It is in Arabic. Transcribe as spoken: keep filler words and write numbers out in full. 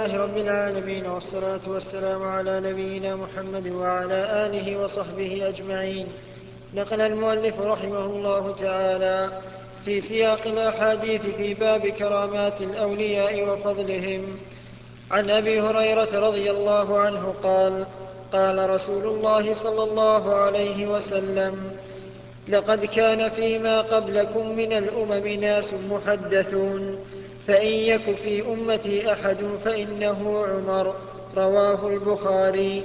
لله رب العالمين، والصلاة والسلام على نبينا محمد وعلى آله وصحبه أجمعين. نقل المؤلف رحمه الله تعالى في سياق الأحاديث في باب كرامات الأولياء وفضلهم عن أبي هريرة رضي الله عنه قال: قال رسول الله صلى الله عليه وسلم: لقد كان فيما قبلكم من الأمم ناس محدثون، فإن يك في أمتي أحد فإنه عمر. رواه البخاري.